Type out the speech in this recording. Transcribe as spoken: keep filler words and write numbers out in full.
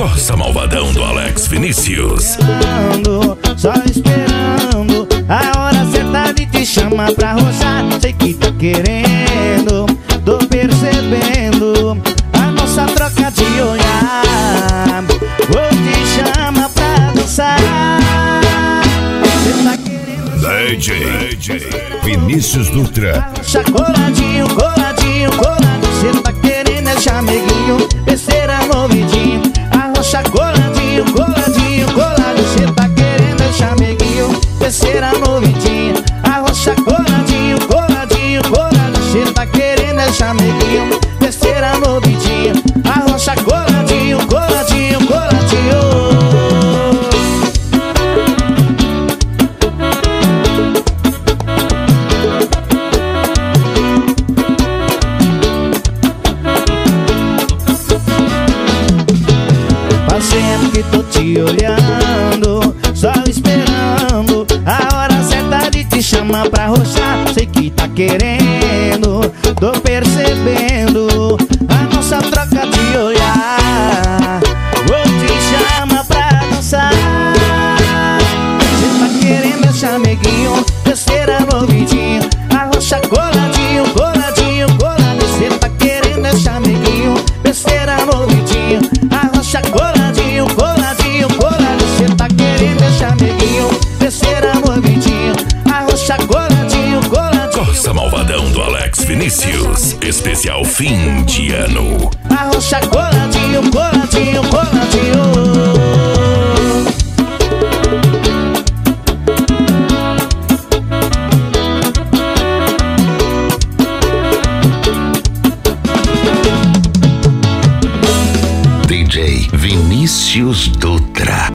Corsa Malvadão do Alex Vinícius. Só esperando a hora certa de te chamar pra roçar. Sei que tá querendo, tô percebendo a nossa troca de olhar. Vou te chamar pra dançar. Cê tá querendo D J, D J Vinícius Dutra. Coladinho, coladinho, coladinho. Cê tá querendo é chameguinho, besteira no ouvidinho. Arrocha coladinho, coladinho, coladinho. Cê tá querendo é chameguinho, besteira no ouvidinho. Arrocha coladinho, coladinho, coladinho. Cê tá querendo é chameguinho, besteira no ouvidinho. Arrocha coladinho, coladinho, coladinho. Fazendo que tô te olhando, só esperando a hora certa de te chamar pra roçar. Sei que tá querendo, tô percebendo a nossa troca de olhar. Vou te chamar pra dançar. Cê tá querendo é chameguinho, besteira no ouvidinho. Arrocha coladinho, coladinho, coladinho. Cê tá querendo é chameguinho, besteira no ouvidinho. Arrocha coladinho, coladinho, coladinho. Cê tá querendo é chameguinho, besteira no ouvidinho. Arrocha coladinho, coladinho. Corsa Malvadão do Alex Vinícius. Especial fim de ano. Arrocha coladinho, coladinho, coladinho. D J Vinícius Dutra.